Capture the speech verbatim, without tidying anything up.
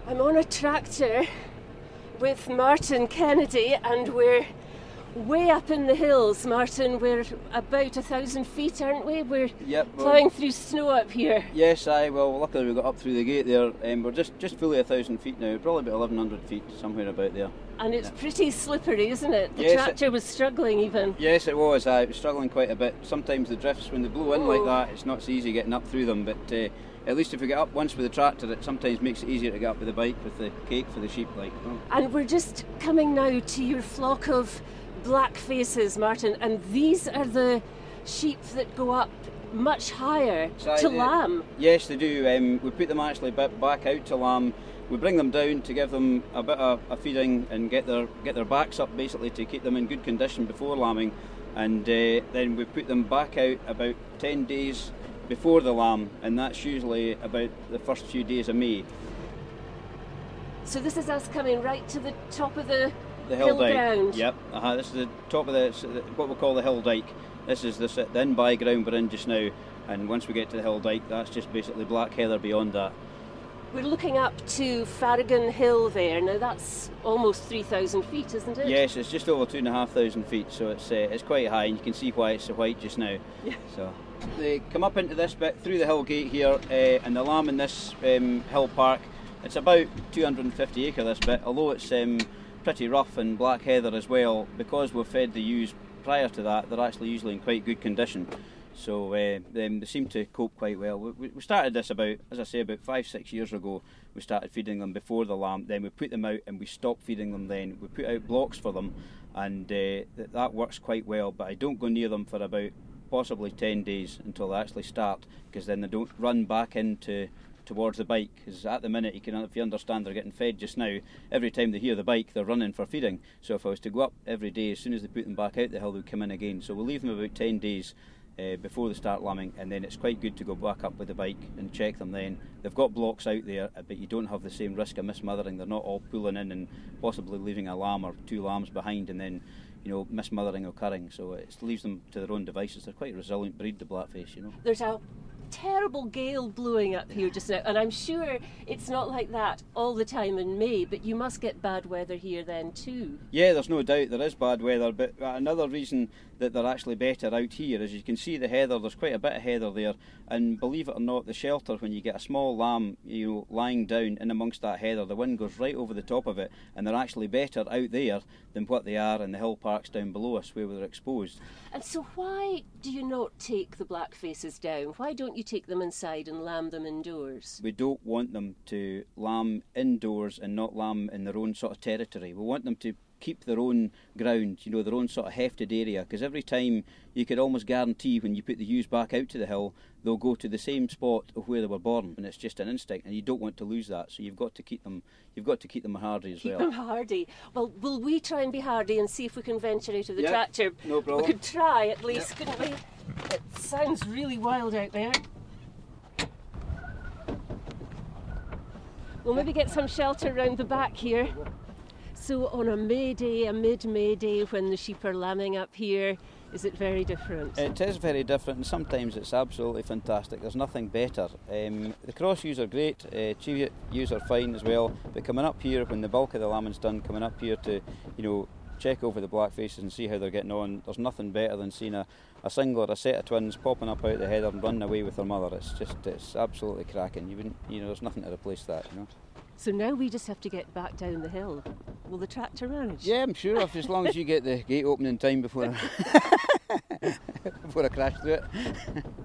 I'm on a tractor with Martin Kennedy, and we're way up in the hills, Martin. We're about a thousand feet, aren't we? We're yep, well, ploughing through snow up here. Yes, aye. Well, luckily we got up through the gate there. Um, we're just, just fully a thousand feet now, probably about eleven hundred feet, somewhere about there. And it's yeah. pretty slippery, isn't it? The yes, tractor it, was struggling even. Yes, it was. Aye, it was struggling quite a bit. Sometimes the drifts, when they blow in oh. like that, it's not so easy getting up through them. But uh, at least if we get up once with the tractor, it sometimes makes it easier to get up with the bike with the cake for the sheep. Like. Oh. And we're just coming now to your flock of black faces, Martin, and these are the sheep that go up much higher so to they, lamb. Yes, they do. Um, we put them actually back out to lamb. We bring them down to give them a bit of a feeding and get their get their backs up basically to keep them in good condition before lambing, and uh, then we put them back out about ten days before the lamb, and that's usually about the first few days of May. So this is us coming right to the top of the The hill, hill dike. ground. Yep. Uh-huh. This is the top of the what we call the hill dike. This is the, the in-by ground we're in just now, and once we get to the hill dike, that's just basically black heather beyond that. We're looking up to Farragon Hill there. Now that's almost three thousand feet, isn't it? Yes, it's just over two and a half thousand feet, so it's uh, it's quite high, and you can see why it's so white just now. Yeah. So they come up into this bit through the hill gate here, uh, and the lamb in this um, hill park. It's about two hundred fifty acre this bit, although it's um, pretty rough and black heather as well. Because we've fed the ewes prior to that, they're actually usually in quite good condition. So uh, they, they seem to cope quite well. We, we started this about, as I say, about five, six years ago. We started feeding them before the lamb, then we put them out and we stopped feeding them then. We put out blocks for them, and uh, th- that works quite well, but I don't go near them for about possibly ten days until they actually start, because then they don't run back into towards the bike, because at the minute, you can, if you understand, they're getting fed just now. Every time they hear the bike, they're running for feeding. So if I was to go up every day, as soon as they put them back out the hill, they'll come in again. So we'll leave them about ten days uh, before they start lambing, and then it's quite good to go back up with the bike and check them then. They've got blocks out there, but you don't have the same risk of mismothering. They're not all pulling in and possibly leaving a lamb or two lambs behind, and then, you know, mismothering occurring. So it leaves them to their own devices. They're quite a resilient breed, the blackface, you know. There's a terrible gale blowing up here just now, and I'm sure it's not like that all the time in May, but you must get bad weather here then too. Yeah, there's no doubt there is bad weather, but another reason that they're actually better out here is you can see the heather. There's quite a bit of heather there, and believe it or not, the shelter, when you get a small lamb, you know, lying down in amongst that heather, the wind goes right over the top of it, and they're actually better out there than what they are in the hill parks down below us where they're exposed. And so why do you not take the black faces down? Why don't you take them inside and lamb them indoors? We don't want them to lamb indoors and not lamb in their own sort of territory. We want them to keep their own ground, you know, their own sort of hefted area, because every time you could almost guarantee when you put the ewes back out to the hill, they'll go to the same spot of where they were born, and it's just an instinct, and you don't want to lose that. So you've got to keep them, you've got to keep them hardy as keep well. Keep them hardy. Well, will we try and be hardy and see if we can venture out of the yep, tractor? No problem. We could try at least, yep. couldn't we? It sounds really wild out there. We'll maybe get some shelter round the back here. So on a May day, a mid-May day, when the sheep are lambing up here, is it very different? It is very different, and sometimes it's absolutely fantastic. There's nothing better. Um, the cross ewes are great, uh, chew ewes are fine as well, but coming up here when the bulk of the lambing's done, coming up here to, you know, check over the black faces and see how they're getting on, there's nothing better than seeing a, a single or a set of twins popping up out the heather and running away with their mother. It's just, it's absolutely cracking. You wouldn't, you know, there's nothing to replace that, you know. So now we just have to get back down the hill. Will the tractor manage? Yeah, I'm sure, if, as long as you get the gate open in time before I, before I crash through it.